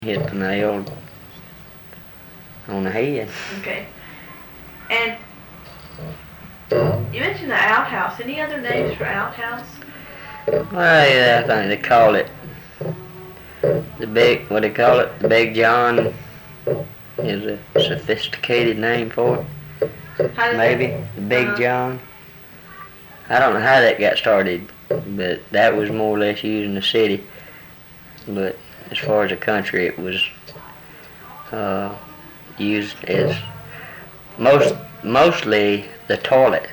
hit the nail on the head. Okay. And you mentioned the outhouse. Any other names for outhouse? Well, yeah, I think they call it what they call it, the Big John is a sophisticated name for it. How did Maybe, that? the Big John. I don't know how that got started, but that was more or less used in the city. But as far as the country, it was used as mostly the toilet,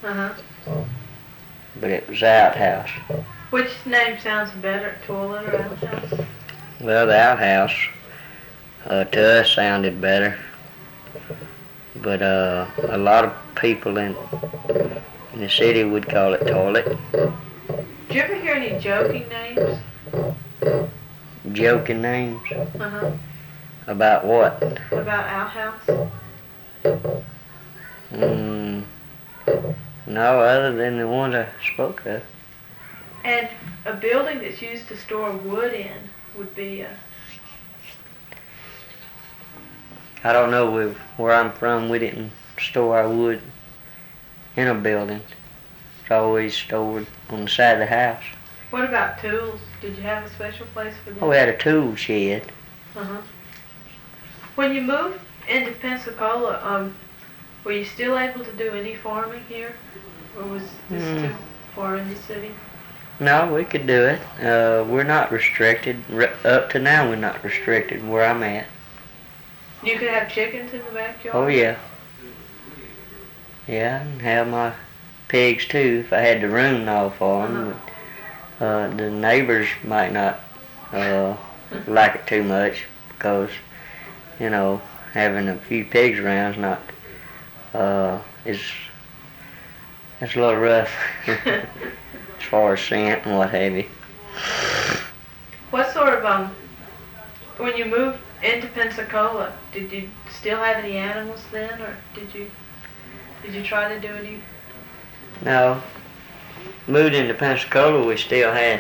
but it was outhouse. Which name sounds better, toilet or outhouse? Well, the outhouse to us sounded better, but a lot of people in the city would call it toilet. Did you ever hear any joking names? Joking names? About what? About outhouse? No, other than the ones I spoke of. And a building that's used to store wood in would be a... I don't know, where I'm from, we didn't store our wood in a building. It's always stored on the side of the house. What about tools? Did you have a special place for them? Oh, we had a tool shed. When you moved into Pensacola, were you still able to do any farming here? Or was this too far in the city? No, we could do it. We're not restricted. Up to now, we're not restricted where I'm at. You could have chickens in the backyard? Oh, yeah. Yeah, and have my pigs, too, if I had the room all for them. The neighbors might not like it too much because, you know, having a few pigs around is not, it's a little rough as far as scent and what have you. What sort of, when you moved into Pensacola, did you still have any animals then, or did you try to do any? No. Moved into Pensacola, we still had,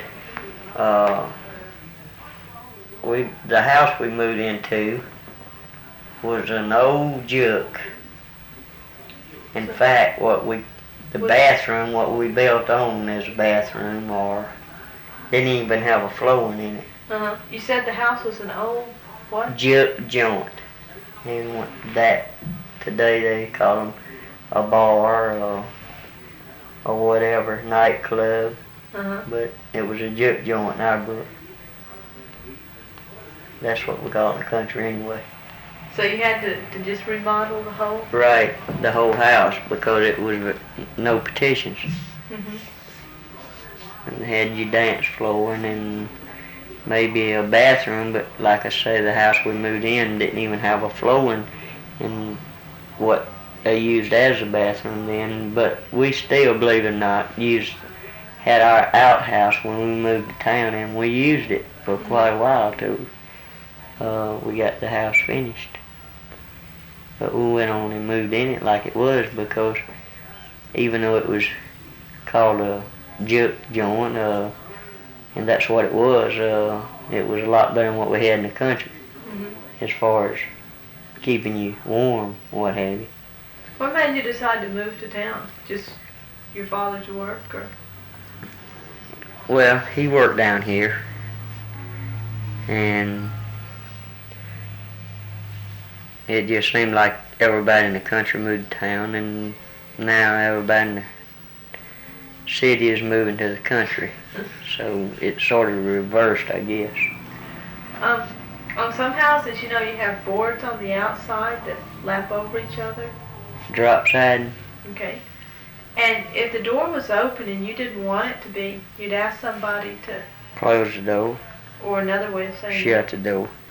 the house we moved into was an old juke. In fact, the bathroom, what we built on as a bathroom, or didn't even have a flooring in it. You said the house was an old what? Juke joint. And that today they call them a bar or whatever, nightclub. But it was a juke joint in our book. That's what we call it in the country anyway. So you had to just remodel the whole? Right, the whole house, because it was no partitions. And they had your dance floor and maybe a bathroom, but like I say, the house we moved in didn't even have a flooring in what they used as a bathroom then. But we still, believe it or not, had our outhouse when we moved to town, and we used it for quite a while till we got the house finished. But we went on and moved in it like it was, because even though it was called a juke joint, and that's what it was a lot better than what we had in the country, as far as keeping you warm, what have you. What made you decide to move to town? Just your father's work, or? Well, he worked down here, and it just seemed like everybody in the country moved to town, and now everybody in the city is moving to the country. So it's sort of reversed, I guess. On some houses, you have boards on the outside that lap over each other. Drop siding. Okay. And if the door was open and you didn't want it to be, you'd ask somebody to close the door. Or another way of saying shut the door.